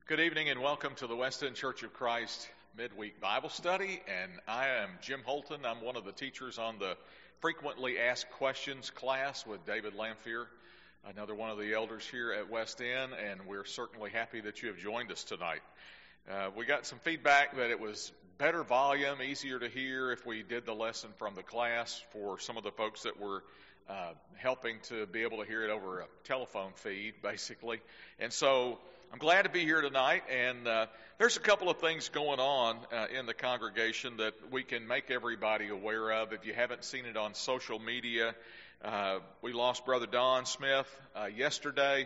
Good evening and welcome to the West End Church of Christ Midweek Bible Study. And I am Jim Holton. I'm one of the teachers on the Frequently Asked Questions class with David Lamphere, another one of the elders here at West End, and we're certainly happy that you have joined us tonight. We got some feedback that it was better volume, easier to hear if we did the lesson from the class for some of the folks that were helping to be able to hear it over a telephone feed, basically. And so I'm glad to be here tonight, and there's a couple of things going on in the congregation that we can make everybody aware of. If you haven't seen it on social media, we lost Brother Don Smith yesterday,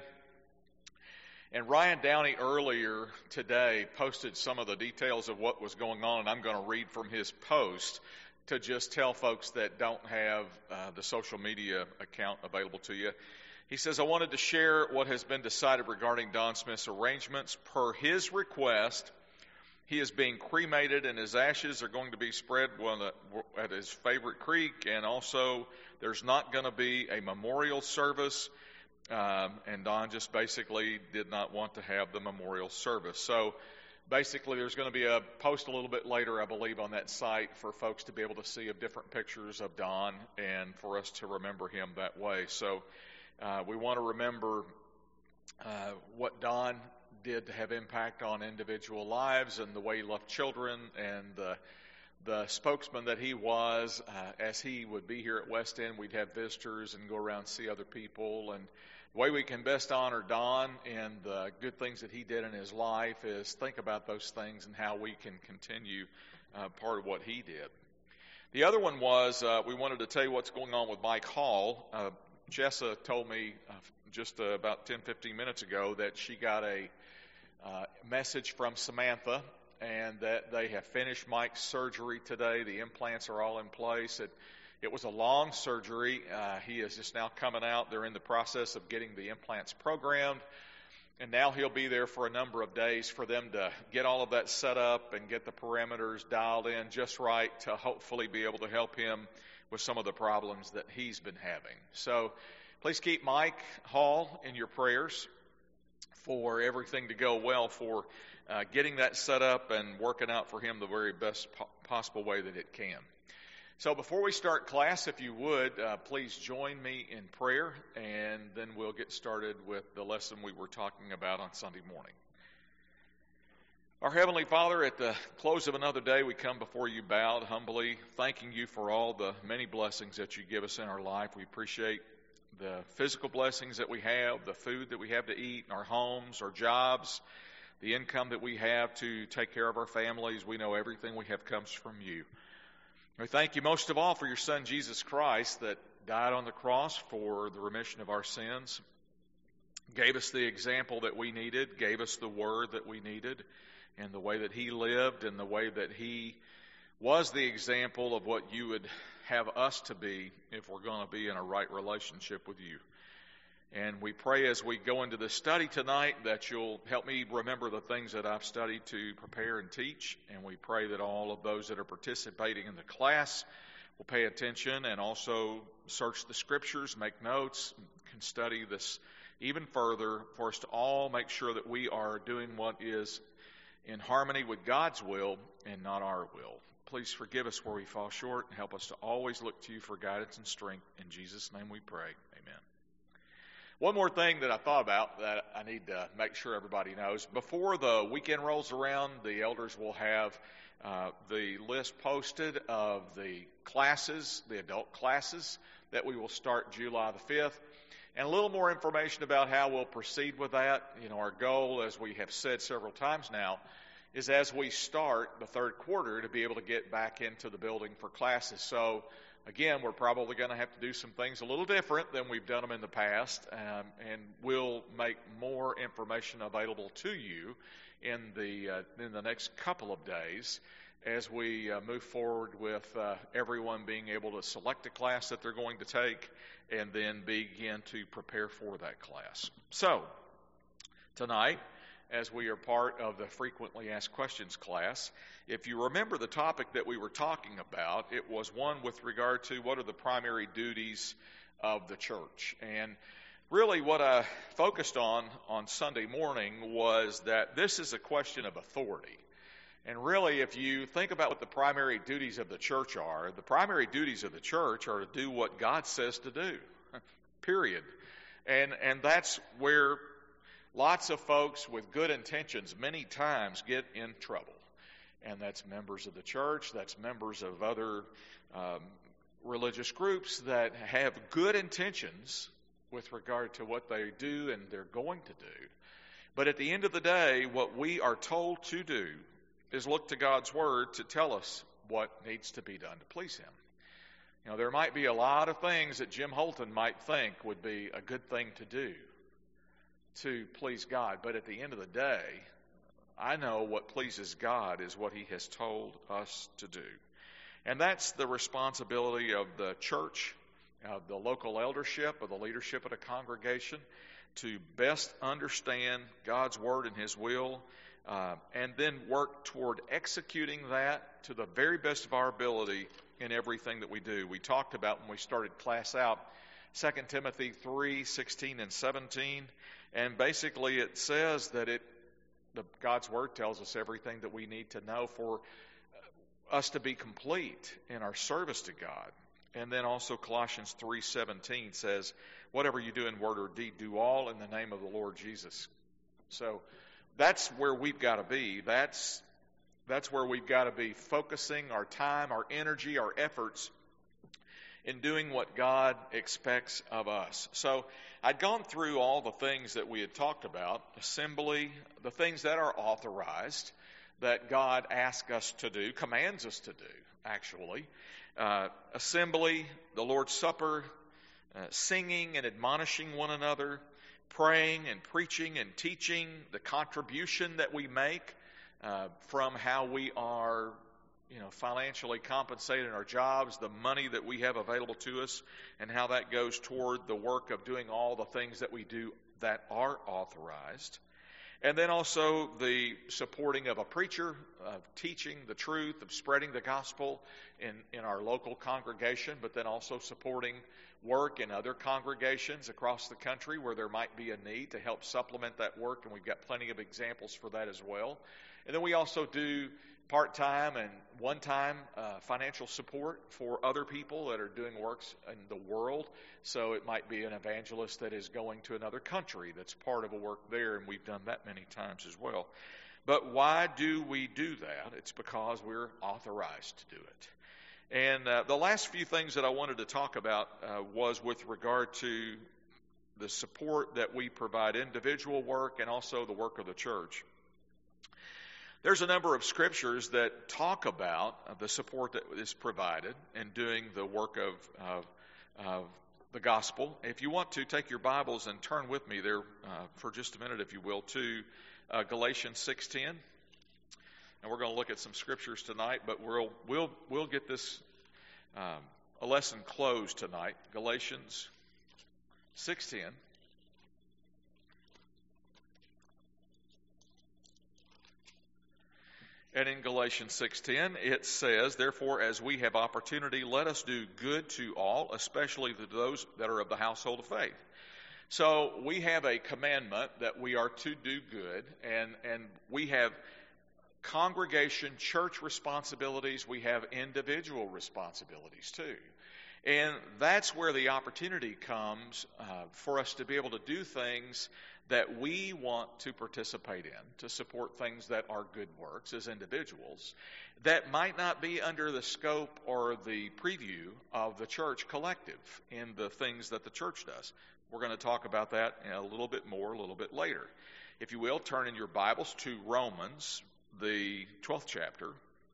and Ryan Downey earlier today posted some of the details of what was going on, and I'm going to read from his post to just tell folks that don't have the social media account available to you. He says, I wanted to share what has been decided regarding Don Smith's arrangements. Per his request, he is being cremated and his ashes are going to be spread at his favorite creek, and also there's not going to be a memorial service, and Don just basically did not want to have the memorial service. So basically there's going to be a post a little bit later, I believe, on that site for folks to be able to see of different pictures of Don and for us to remember him that way. So we want to remember what Don did to have impact on individual lives and the way he loved children and the spokesman that he was. As he would be here at West End, we'd have visitors and go around and see other people. And the way we can best honor Don and the good things that he did in his life is think about those things and how we can continue part of what he did. The other one was we wanted to tell you what's going on with Mike Hall. Jessa told me just about 10-15 minutes ago that she got a message from Samantha and that they have finished Mike's surgery today. The implants are all in place. It was a long surgery. He is just now coming out. They're in the process of getting the implants programmed, and now he'll be there for a number of days for them to get all of that set up and get the parameters dialed in just right to hopefully be able to help him with some of the problems that he's been having. So please keep Mike Hall in your prayers for everything to go well, for getting that set up and working out for him the very best possible way that it can. So before we start class, if you would, please join me in prayer, and then we'll get started with the lesson we were talking about on Sunday morning. Our Heavenly Father, at the close of another day, we come before you bowed humbly, thanking you for all the many blessings that you give us in our life. We appreciate the physical blessings that we have, the food that we have to eat, our homes, our jobs, the income that we have to take care of our families. We know everything we have comes from you. We thank you most of all for your Son, Jesus Christ, that died on the cross for the remission of our sins, gave us the example that we needed, gave us the word that we needed, and the way that he lived and the way that he was the example of what you would have us to be if we're going to be in a right relationship with you. And we pray as we go into this study tonight that you'll help me remember the things that I've studied to prepare and teach. And we pray that all of those that are participating in the class will pay attention and also search the scriptures, make notes, can study this even further for us to all make sure that we are doing what is in harmony with God's will and not our will. Please forgive us where we fall short and help us to always look to you for guidance and strength. In Jesus' name we pray. Amen. One more thing that I thought about that I need to make sure everybody knows. Before the weekend rolls around, the elders will have the list posted of the classes, the adult classes, that we will start July the 5th. And a little more information about how we'll proceed with that. You know, our goal, as we have said several times now, is as we start the third quarter to be able to get back into the building for classes. So, again, we're probably going to have to do some things a little different than we've done them in the past, and we'll make more information available to you in the next couple of days as we move forward with everyone being able to select a class that they're going to take and then begin to prepare for that class. So, tonight, as we are part of the Frequently Asked Questions class, if you remember the topic that we were talking about, it was one with regard to what are the primary duties of the church. And Really, what I focused on Sunday morning was that this is a question of authority. And really, if you think about what the primary duties of the church are, the primary duties of the church are to do what God says to do, period. And that's where lots of folks with good intentions many times get in trouble. And that's members of the church, that's members of other religious groups that have good intentions with regard to what they do and they're going to do. But at the end of the day, what we are told to do is look to God's Word to tell us what needs to be done to please Him. You know, there might be a lot of things that Jim Holton might think would be a good thing to do to please God, but at the end of the day, I know what pleases God is what He has told us to do. And that's the responsibility of the church, of the local eldership, of the leadership of the congregation, to best understand God's Word and His will, and then work toward executing that to the very best of our ability in everything that we do. We talked about when we started class out 2 Timothy 3:16 and 17, and basically it says that God's Word tells us everything that we need to know for us to be complete in our service to God. And then also Colossians 3:17 says, whatever you do in word or deed, do all in the name of the Lord Jesus. So that's where we've got to be. That's where we've got to be focusing our time, our energy, our efforts in doing what God expects of us. So I'd gone through all the things that we had talked about, assembly, the things that are authorized, that God asks us to do, commands us to do, actually. Assembly, the Lord's Supper, singing and admonishing one another, praying and preaching and teaching, the contribution that we make from how we are, financially compensated in our jobs, the money that we have available to us, and how that goes toward the work of doing all the things that we do that are authorized. And then also the supporting of a preacher, of teaching the truth, of spreading the gospel in our local congregation, but then also supporting work in other congregations across the country where there might be a need to help supplement that work, and we've got plenty of examples for that as well. And then we also do part-time and one-time financial support for other people that are doing works in the world. So it might be an evangelist that is going to another country that's part of a work there, and we've done that many times as well. But why do we do that? It's because we're authorized to do it. And the last few things that I wanted to talk about was with regard to the support that we provide, individual work and also the work of the church. There's a number of scriptures that talk about the support that is provided in doing the work of the gospel. If you want to take your Bibles and turn with me there for just a minute, if you will, to Galatians 6:10. And we're going to look at some scriptures tonight, but we'll get this a lesson closed tonight. Galatians 6:10. And in Galatians 6:10, it says, therefore, as we have opportunity, let us do good to all, especially to those that are of the household of faith. So we have a commandment that we are to do good, and we have congregation, church responsibilities. We have individual responsibilities too. And that's where the opportunity comes for us to be able to do things that we want to participate in, to support things that are good works as individuals, that might not be under the scope or the preview of the church collective in the things that the church does. We're going to talk about that a little bit more, a little bit later. If you will, turn in your Bibles to Romans, the 12th chapter.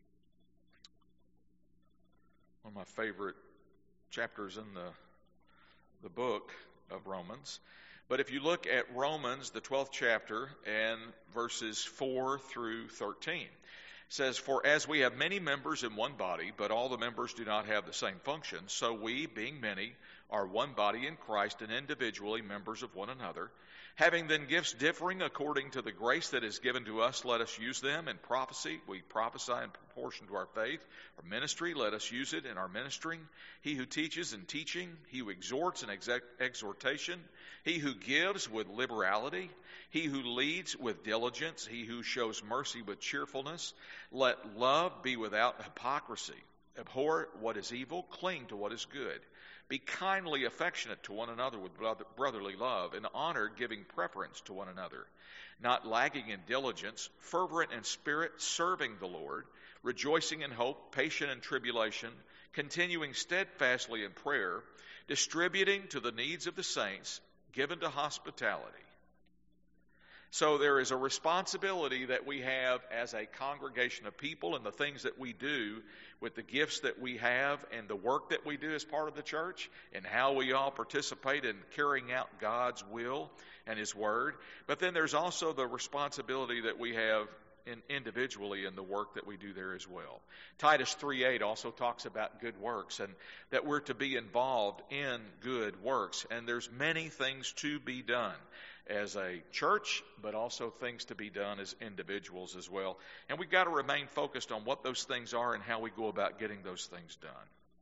One of my favorite chapters in the book of Romans. But if you look at Romans, the 12th chapter, and verses 4 through 13, it says, for as we have many members in one body, but all the members do not have the same function, so we, being many, are one body in Christ and individually members of one another. Having then gifts differing according to the grace that is given to us, let us use them. In prophecy, we prophesy in proportion to our faith. Our ministry, let us use it in our ministering. He who teaches in teaching, he who exhorts in exhortation, he who gives with liberality, he who leads with diligence, he who shows mercy with cheerfulness. Let love be without hypocrisy. Abhor what is evil, cling to what is good. Be kindly affectionate to one another with brotherly love, in honor giving preference to one another, not lagging in diligence, fervent in spirit, serving the Lord, rejoicing in hope, patient in tribulation, continuing steadfastly in prayer, distributing to the needs of the saints, given to hospitality. So there is a responsibility that we have as a congregation of people in the things that we do with the gifts that we have and the work that we do as part of the church and how we all participate in carrying out God's will and His Word. But then there's also the responsibility that we have individually in the work that we do there as well. Titus 3:8 also talks about good works and that we're to be involved in good works. And there's many things to be done as a church, but also things to be done as individuals as well. And we've got to remain focused on what those things are and how we go about getting those things done.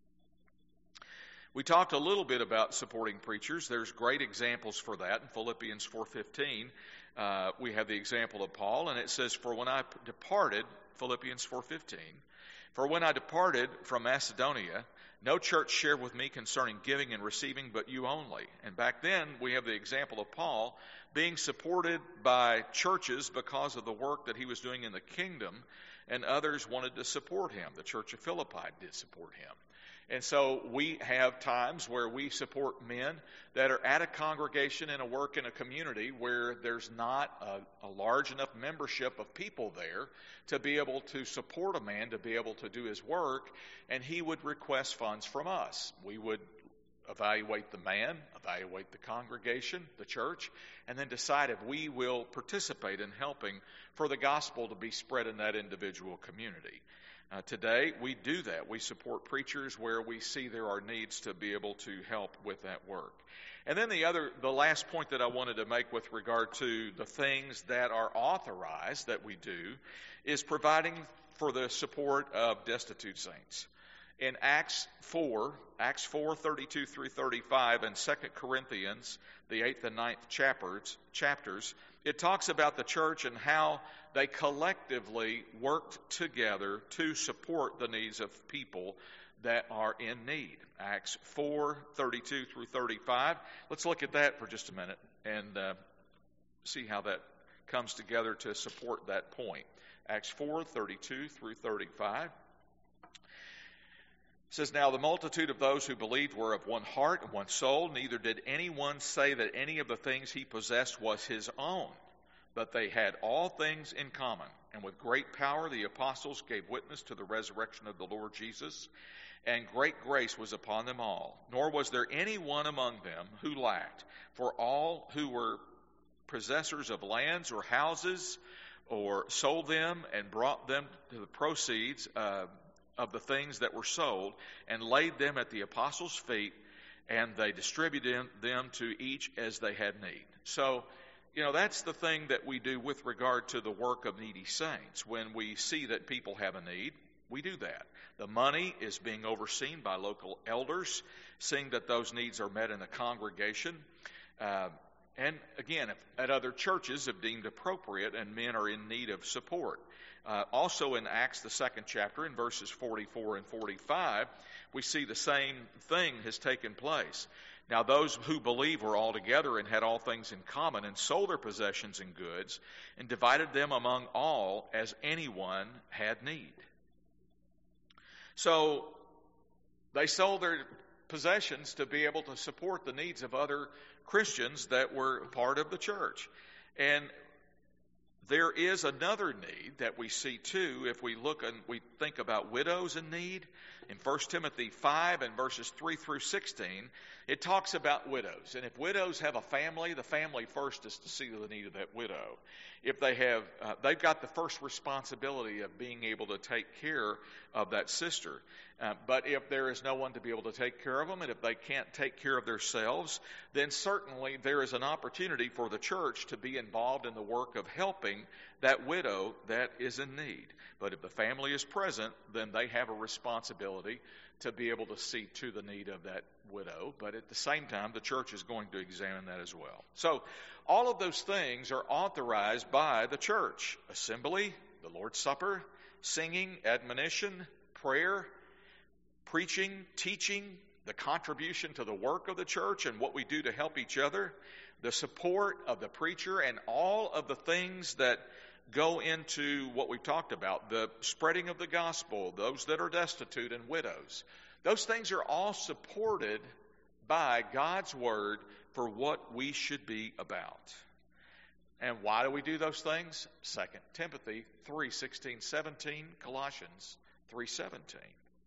We talked a little bit about supporting preachers. There's great examples for that. In Philippians 4:15, we have the example of Paul, and it says, "For when I departed," Philippians 4:15, "for when I departed from Macedonia, no church shared with me concerning giving and receiving, but you only." And back then, we have the example of Paul being supported by churches because of the work that he was doing in the kingdom, and others wanted to support him. The church of Philippi did support him. And so we have times where we support men that are at a congregation and a work in a community where there's not a large enough membership of people there to be able to support a man, to be able to do his work, and he would request funds from us. We would evaluate the man, evaluate the congregation, the church, and then decide if we will participate in helping for the gospel to be spread in that individual community. Today, we do that. We support preachers where we see there are needs to be able to help with that work. And then the last point that I wanted to make with regard to the things that are authorized that we do is providing for the support of destitute saints. In Acts 4:32 through 35, and 2 Corinthians, the 8th and 9th chapters, it talks about the church and how they collectively worked together to support the needs of people that are in need. Acts 4:32 through 35. Let's look at that for just a minute and see how that comes together to support that point. Acts 4:32 through 35. It says, "Now the multitude of those who believed were of one heart and one soul. Neither did anyone say that any of the things he possessed was his own, but they had all things in common. And with great power the apostles gave witness to the resurrection of the Lord Jesus, and great grace was upon them all. Nor was there any one among them who lacked, for all who were possessors of lands or houses or sold them and brought them to the proceeds of the things that were sold, and laid them at the apostles' feet, and they distributed them to each as they had need." So, that's the thing that we do with regard to the work of needy saints. When we see that people have a need, we do that. The money is being overseen by local elders, seeing that those needs are met in the congregation. And again, if at other churches have deemed appropriate and men are in need of support. Also in Acts, the 2nd chapter, in verses 44 and 45, we see the same thing has taken place. "Now those who believed were all together and had all things in common, and sold their possessions and goods, and divided them among all as anyone had need." So they sold their possessions to be able to support the needs of other Christians that were part of the church. And there is another need that we see too if we look and we think about widows in need. In 1 Timothy 5 and verses 3 through 16, it talks about widows. And if widows have a family, the family first is to see the need of that widow. If they have, they've got the first responsibility of being able to take care of that sister. But if there is no one to be able to take care of them, and if they can't take care of themselves, then certainly there is an opportunity for the church to be involved in the work of helping that widow that is in need. But if the family is present, then they have a responsibility to be able to see to the need of that widow. But at the same time, the church is going to examine that as well. So all of those things are authorized by the church. Assembly, the Lord's Supper, singing, admonition, prayer, preaching, teaching, the contribution to the work of the church and what we do to help each other, the support of the preacher, and all of the things that go into what we've talked about, the spreading of the gospel, those that are destitute and widows. Those things are all supported by God's word for what we should be about. And why do we do those things? 2 Timothy 3:16-17, Colossians 3:17.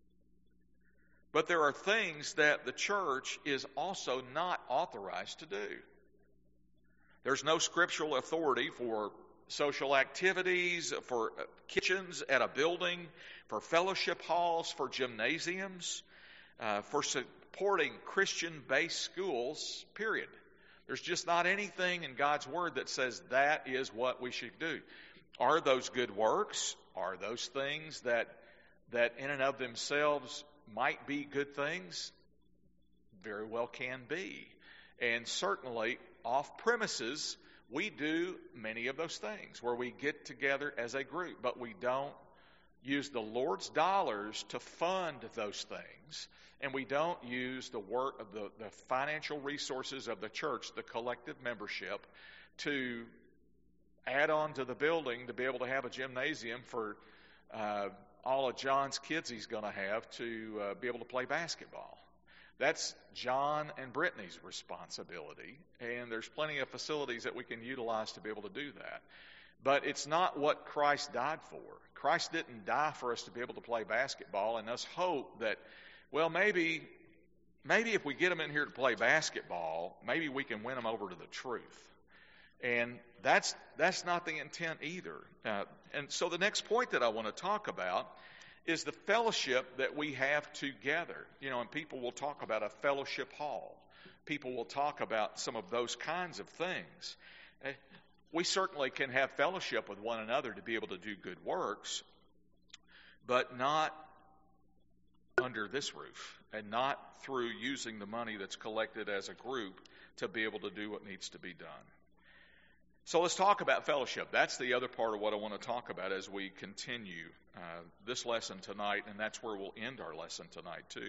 But there are things that the church is also not authorized to do. There's no scriptural authority for social activities, for kitchens at a building, for fellowship halls, for gymnasiums, for supporting Christian-based schools, period. There's just not anything in God's Word that says that is what we should do. Are those good works? Are those things that in and of themselves might be good things? Very well can be. And certainly off premises, we do many of those things where we get together as a group, but we don't use the Lord's dollars to fund those things, and we don't use the work of the financial resources of the church, the collective membership, to add on to the building to be able to have a gymnasium for all of John's kids he's going to have to be able to play basketball. That's John and Brittany's responsibility, and there's plenty of facilities that we can utilize to be able to do that. But it's not what Christ died for. Christ didn't die for us to be able to play basketball and us hope that, well, maybe if we get them in here to play basketball, maybe we can win them over to the truth. And that's not the intent either. And so the next point that I want to talk about is the fellowship that we have together. And people will talk about a fellowship hall. People will talk about some of those kinds of things. We certainly can have fellowship with one another to be able to do good works, but not under this roof, and not through using the money that's collected as a group to be able to do what needs to be done. So let's talk about fellowship. That's the other part of what I want to talk about as we continue this lesson tonight, and that's where we'll end our lesson tonight too.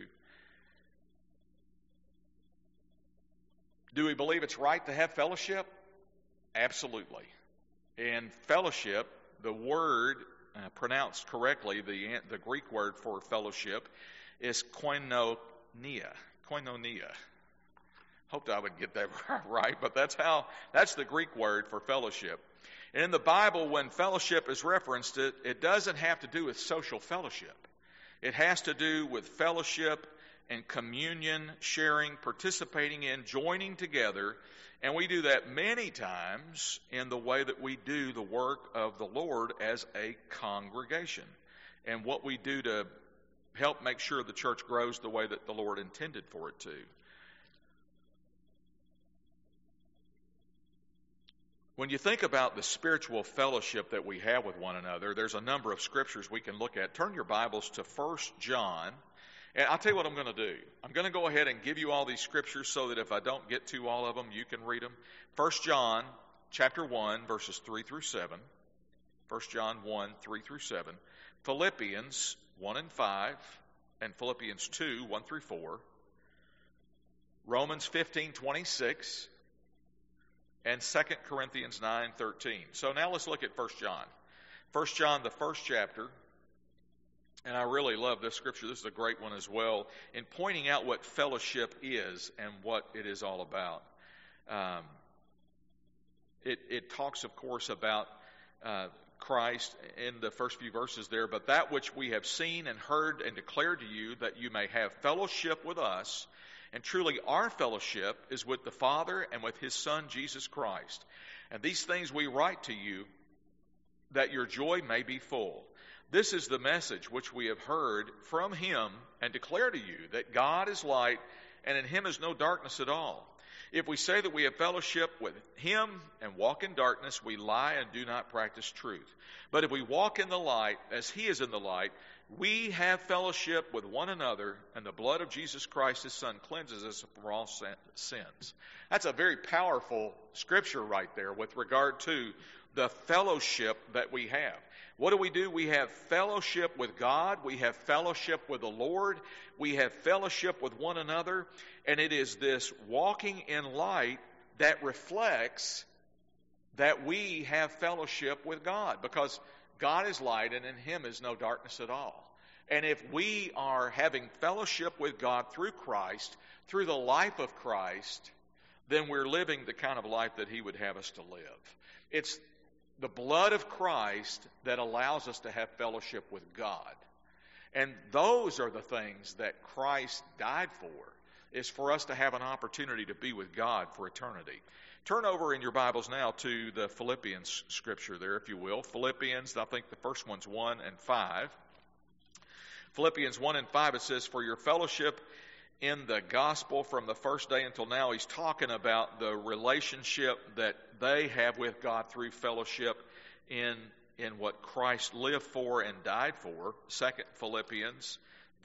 Do we believe it's right to have fellowship? Absolutely. And fellowship, the word pronounced correctly, the Greek word for fellowship is koinonia. Koinonia. Hoped I would get that right, but that's the Greek word for fellowship. And in the Bible, when fellowship is referenced, it doesn't have to do with social fellowship. It has to do with fellowship and communion, sharing, participating in, joining together. And we do that many times in the way that we do the work of the Lord as a congregation, and what we do to help make sure the church grows the way that the Lord intended for it to. When you think about the spiritual fellowship that we have with one another, there's a number of scriptures we can look at. Turn your Bibles to 1 John. And I'll tell you what I'm going to do. I'm going to go ahead and give you all these scriptures so that if I don't get to all of them, you can read them. 1 John chapter 1, verses 3 through 7. 1 John 1, 3 through 7. Philippians 1 and 5. And Philippians 2, 1 through 4. Romans 15, 26. And 2 Corinthians 9, 13. So now let's look at 1 John. 1 John, the first chapter. And I really love this scripture. This is a great one as well in pointing out what fellowship is and what it is all about. It talks, of course, about Christ in the first few verses there. But that which we have seen and heard and declared to you, that you may have fellowship with us. And truly our fellowship is with the Father and with His Son, Jesus Christ. And these things we write to you, that your joy may be full. This is the message which we have heard from him and declare to you, that God is light, and in him is no darkness at all. If we say that we have fellowship with him and walk in darkness, we lie and do not practice truth. But if we walk in the light, as he is in the light, we have fellowship with one another, and the blood of Jesus Christ, his Son, cleanses us from all sins. That's a very powerful scripture right there with regard to the fellowship that we have. What do? We have fellowship with God. We have fellowship with the Lord. We have fellowship with one another. And it is this walking in light that reflects that we have fellowship with God, because God is light and in him is no darkness at all. And if we are having fellowship with God through Christ, through the life of Christ, then we're living the kind of life that he would have us to live. It's the blood of Christ that allows us to have fellowship with God. And those are the things that Christ died for, is for us to have an opportunity to be with God for eternity. Turn over in your Bibles now to the Philippians scripture there, if you will. Philippians, I think the first one's 1 and 5. Philippians 1 and 5, it says, for your fellowship in the gospel from the first day until now. He's talking about the relationship that they have with God through fellowship in what Christ lived for and died for. Philippians,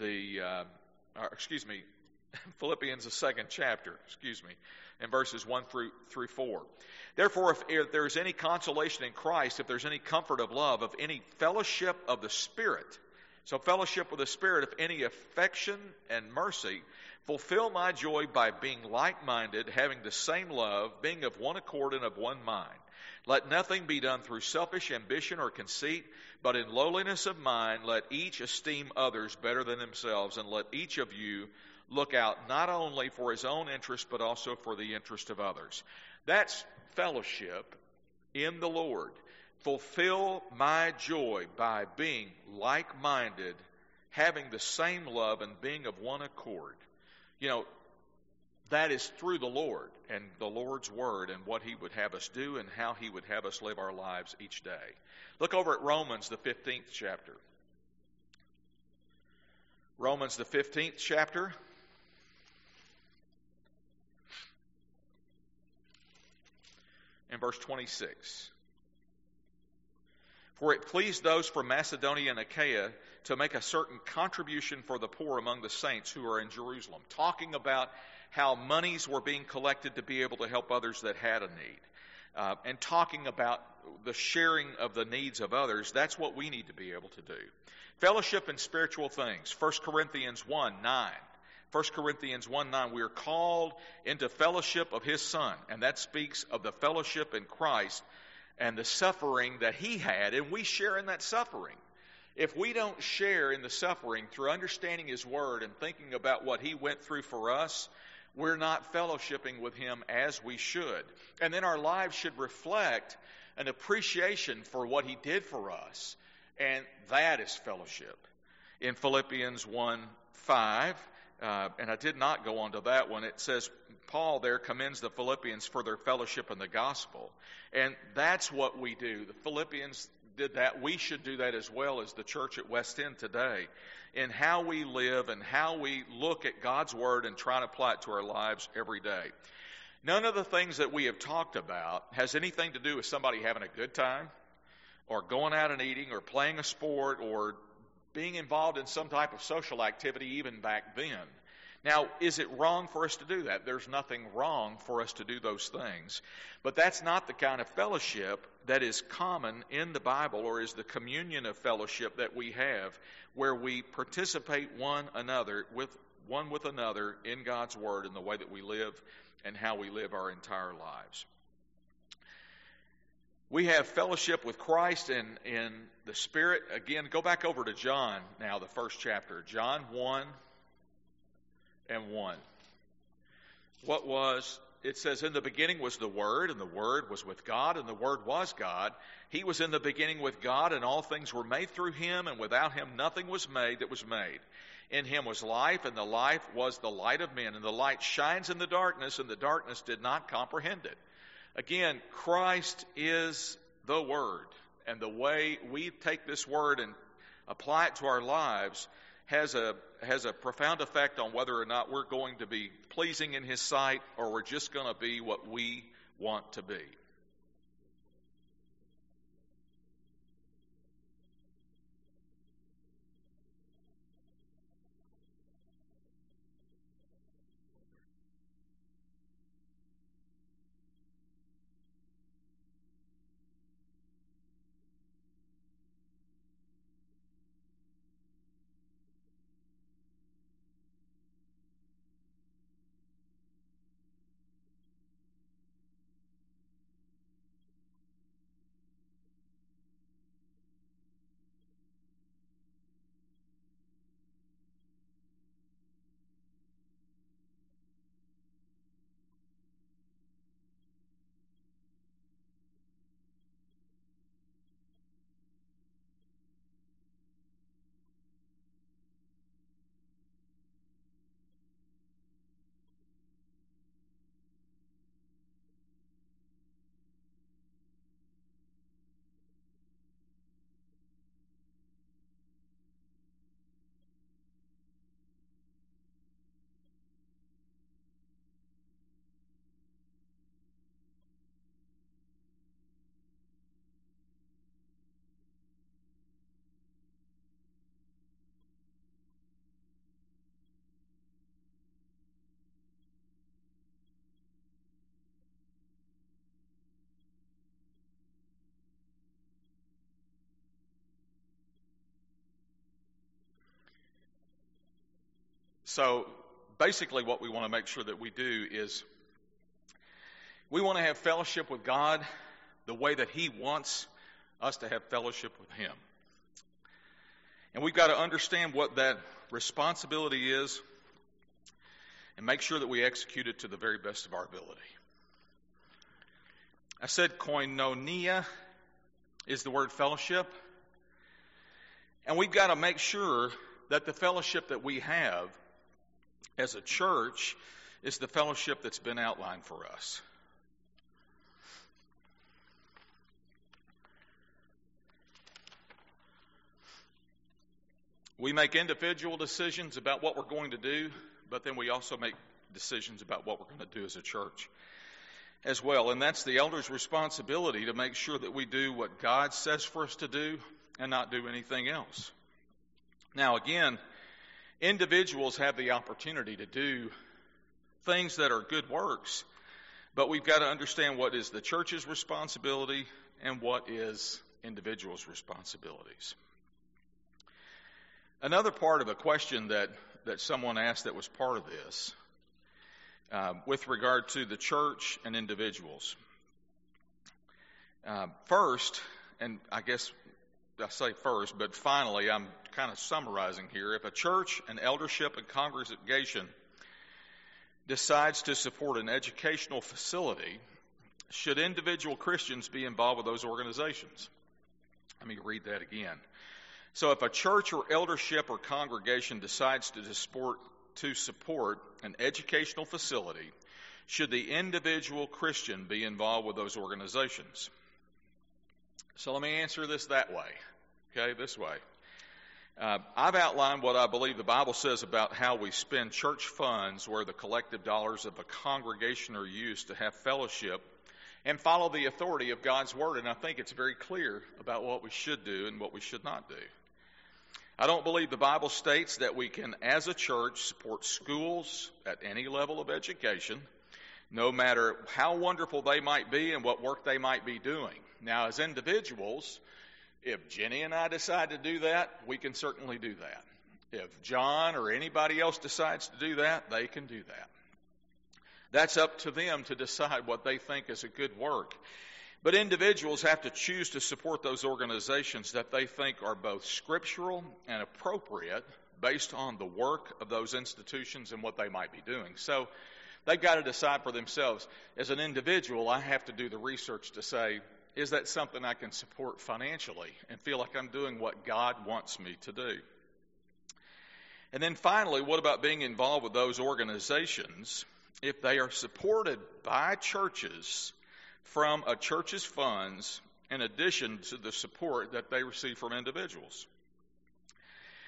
Philippians, the second chapter, in verses 1 through 4. Therefore, if there is any consolation in Christ, if there's any comfort of love, of any fellowship of the Spirit, so fellowship with the Spirit, of any affection and mercy, fulfill my joy by being like-minded, having the same love, being of one accord and of one mind. Let nothing be done through selfish ambition or conceit, but in lowliness of mind let each esteem others better than themselves, and let each of you look out not only for his own interest, but also for the interest of others. That's fellowship in the Lord. Fulfill my joy by being like-minded, having the same love, and being of one accord. You know, that is through the Lord and the Lord's Word and what he would have us do and how he would have us live our lives each day. Look over at Romans, the 15th chapter. Romans, the 15th chapter. And verse 26. For it pleased those from Macedonia and Achaia to make a certain contribution for the poor among the saints who are in Jerusalem. Talking about how monies were being collected to be able to help others that had a need. And talking about the sharing of the needs of others. That's what we need to be able to do. Fellowship in spiritual things. 1 Corinthians 1:9. 1 Corinthians 1:9, we are called into fellowship of his Son. And that speaks of the fellowship in Christ and the suffering that he had, and we share in that suffering. If we don't share in the suffering through understanding his word and thinking about what he went through for us, we're not fellowshipping with him as we should. And then our lives should reflect an appreciation for what he did for us. And that is fellowship. In Philippians 1:5, and I did not go on to that one, it says Paul there commends the Philippians for their fellowship in the gospel. And that's what we do. The Philippians did that. We should do that as well as the church at West End today, in how we live and how we look at God's word and try to apply it to our lives every day. None of the things that we have talked about has anything to do with somebody having a good time or going out and eating or playing a sport or being involved in some type of social activity even back then. Now, is it wrong for us to do that? There's nothing wrong for us to do those things. But that's not the kind of fellowship that is common in the Bible, or is the communion of fellowship that we have, where we participate one with another in God's Word in the way that we live and how we live our entire lives. We have fellowship with Christ in the Spirit. Again, go back over to John now, the first chapter. John 1:1. It says, in the beginning was the Word, and the Word was with God, and the Word was God. He was in the beginning with God, and all things were made through him, and without him nothing was made that was made. In him was life, and the life was the light of men, and the light shines in the darkness, and the darkness did not comprehend it. Again, Christ is the Word, and the way we take this Word and apply it to our lives, has a profound effect on whether or not we're going to be pleasing in His sight or we're just going to be what we want to be. So basically what we want to make sure that we do is we want to have fellowship with God the way that He wants us to have fellowship with Him. And we've got to understand what that responsibility is and make sure that we execute it to the very best of our ability. I said koinonia is the word fellowship. And we've got to make sure that the fellowship that we have as a church is the fellowship that's been outlined for us. We make individual decisions about what we're going to do, but then we also make decisions about what we're going to do as a church as well. And that's the elder's responsibility to make sure that we do what God says for us to do and not do anything else. Now, again, individuals have the opportunity to do things that are good works, but we've got to understand what is the church's responsibility and what is individuals' responsibilities. Another part of a question that someone asked that was part of this, with regard to the church and individuals. First, and I guess I say first, but finally I'm kind of summarizing here. If a church, an eldership, and congregation decides to support an educational facility, should individual Christians be involved with those organizations? Let me read that again. So if a church or eldership or congregation decides to support an educational facility, should the individual Christian be involved with those organizations? So let me answer this that way, okay, this way. I've outlined what I believe the Bible says about how we spend church funds where the collective dollars of a congregation are used to have fellowship and follow the authority of God's Word, and I think it's very clear about what we should do and what we should not do. I don't believe the Bible states that we can, as a church, support schools at any level of education, no matter how wonderful they might be and what work they might be doing. Now, as individuals, if Jenny and I decide to do that, we can certainly do that. If John or anybody else decides to do that, they can do that. That's up to them to decide what they think is a good work. But individuals have to choose to support those organizations that they think are both scriptural and appropriate based on the work of those institutions and what they might be doing. So they've got to decide for themselves. As an individual, I have to do the research to say, is that something I can support financially and feel like I'm doing what God wants me to do? And then finally, what about being involved with those organizations if they are supported by churches from a church's funds in addition to the support that they receive from individuals?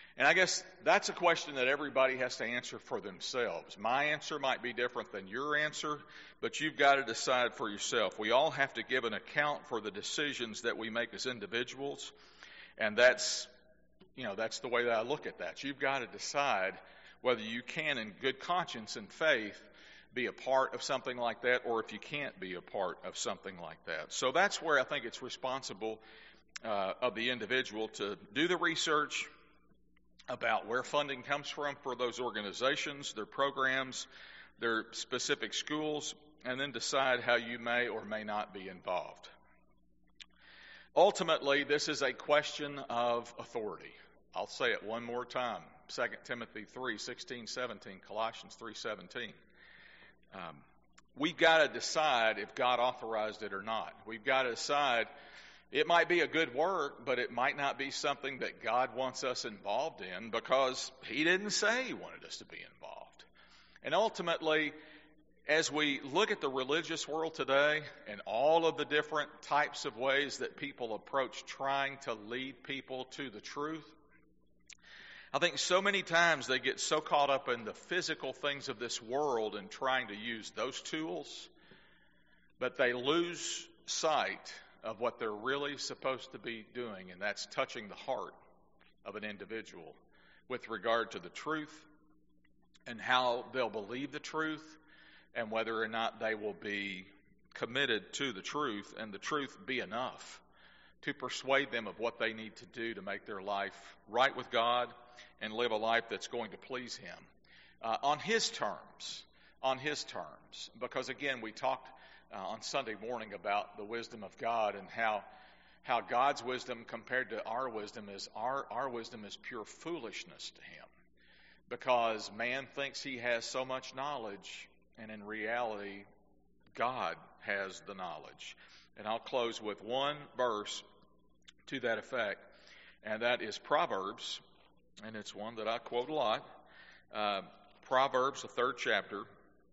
And I guess that's a question that everybody has to answer for themselves. My answer might be different than your answer, but you've got to decide for yourself. We all have to give an account for the decisions that we make as individuals, and that's the way that I look at that. You've got to decide whether you can, in good conscience and faith, be a part of something like that, or if you can't be a part of something like that. So that's where I think it's responsible of the individual to do the research about where funding comes from for those organizations, their programs, their specific schools, and then decide how you may or may not be involved. Ultimately, this is a question of authority. I'll say it one more time. 2 Timothy 3:16, 17, Colossians 3:17. We've got to decide if God authorized it or not. We've got to decide it might be a good work, but it might not be something that God wants us involved in because He didn't say He wanted us to be involved. And ultimately, as we look at the religious world today and all of the different types of ways that people approach trying to lead people to the truth, I think so many times they get so caught up in the physical things of this world and trying to use those tools, but they lose sight of what they're really supposed to be doing, and that's touching the heart of an individual with regard to the truth and how they'll believe the truth and whether or not they will be committed to the truth and the truth be enough to persuade them of what they need to do to make their life right with God and live a life that's going to please Him on His terms. Because again, we talked on Sunday morning about the wisdom of God and how God's wisdom compared to our wisdom is our wisdom is pure foolishness to Him, because man thinks he has so much knowledge, and in reality God has the knowledge. And I'll close with one verse to that effect, and that is Proverbs, and it's one that I quote a lot. Proverbs, the 3rd chapter,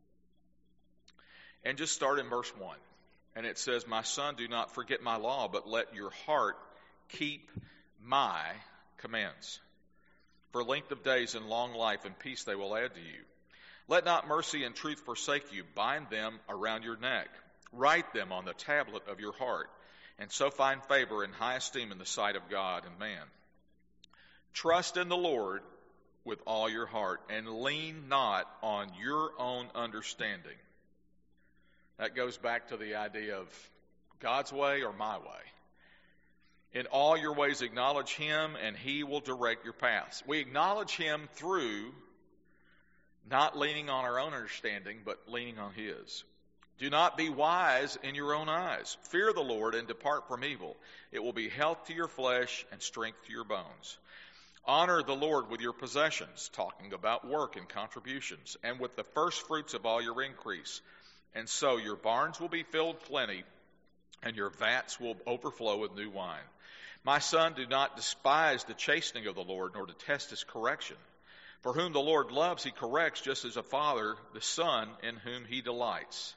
and just start in verse 1. And it says, "My son, do not forget my law, but let your heart keep my commands. For length of days and long life and peace they will add to you. Let not mercy and truth forsake you. Bind them around your neck. Write them on the tablet of your heart, and so find favor and high esteem in the sight of God and man. Trust in the Lord with all your heart, and lean not on your own understanding." That goes back to the idea of God's way or my way. "In all your ways acknowledge Him, and He will direct your paths." We acknowledge Him through not leaning on our own understanding, but leaning on His. "Do not be wise in your own eyes. Fear the Lord and depart from evil. It will be health to your flesh and strength to your bones. Honor the Lord with your possessions," talking about work and contributions, "and with the first fruits of all your increase. And so your barns will be filled plenty, and your vats will overflow with new wine. My son, do not despise the chastening of the Lord, nor detest His correction. For whom the Lord loves, He corrects, just as a father the son in whom He delights."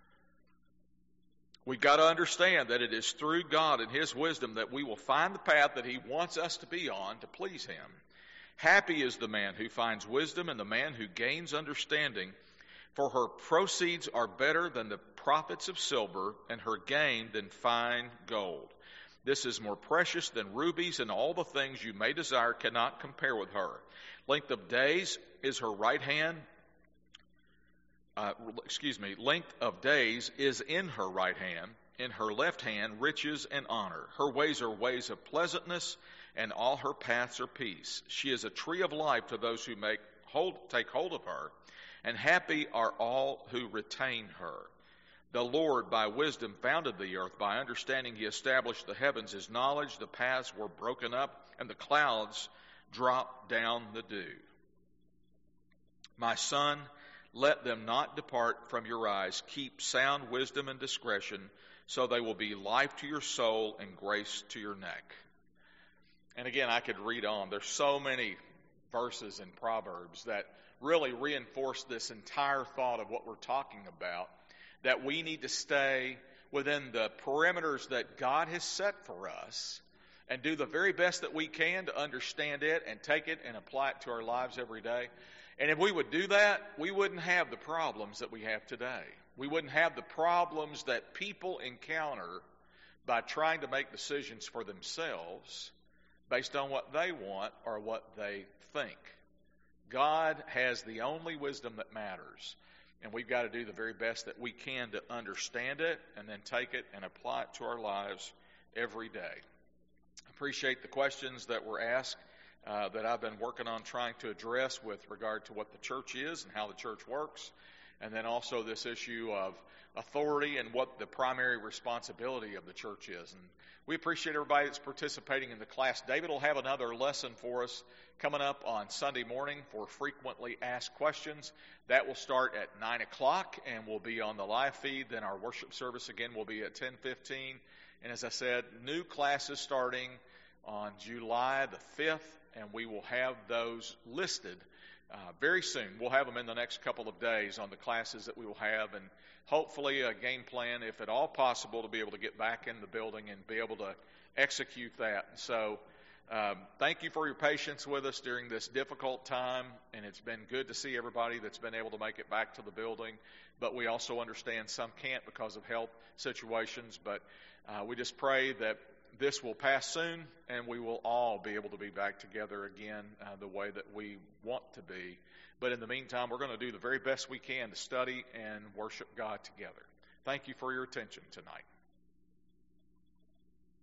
We've got to understand that it is through God and His wisdom that we will find the path that He wants us to be on to please Him. "Happy is the man who finds wisdom and the man who gains understanding, for her proceeds are better than the profits of silver, and her gain than fine gold. This is more precious than rubies, and all the things you may desire cannot compare with her. Length of days is her right hand. Length of days is in her right hand. In her left hand, riches and honor. Her ways are ways of pleasantness, and all her paths are peace. She is a tree of life to those who take hold of her, and happy are all who retain her. The Lord by wisdom founded the earth. By understanding He established the heavens. His knowledge, the paths were broken up, and the clouds dropped down the dew. My son, let them not depart from your eyes. Keep sound wisdom and discretion, so they will be life to your soul and grace to your neck." And again, I could read on. There's so many verses in Proverbs that really reinforce this entire thought of what we're talking about, that we need to stay within the perimeters that God has set for us and do the very best that we can to understand it and take it and apply it to our lives every day. And if we would do that, we wouldn't have the problems that we have today. We wouldn't have the problems that people encounter by trying to make decisions for themselves based on what they want or what they think. God has the only wisdom that matters, and we've got to do the very best that we can to understand it and then take it and apply it to our lives every day. I appreciate the questions that were asked that I've been working on trying to address with regard to what the church is and how the church works, and then also this issue of authority and what the primary responsibility of the church is. And we appreciate everybody that's participating in the class. David will have another lesson for us coming up on Sunday morning for frequently asked questions. That will start at 9 o'clock and will be on the live feed. Then our worship service again will be at 10:15. And as I said, new classes starting on July the 5th, and we will have those listed very soon. We'll have them in the next couple of days on the classes that we will have, and hopefully a game plan, if at all possible, to be able to get back in the building and be able to execute that. So thank you for your patience with us during this difficult time, and it's been good to see everybody that's been able to make it back to the building. But we also understand some can't because of health situations. But we just pray that this will pass soon, and we will all be able to be back together again the way that we want to be. But in the meantime, we're going to do the very best we can to study and worship God together. Thank you for your attention tonight.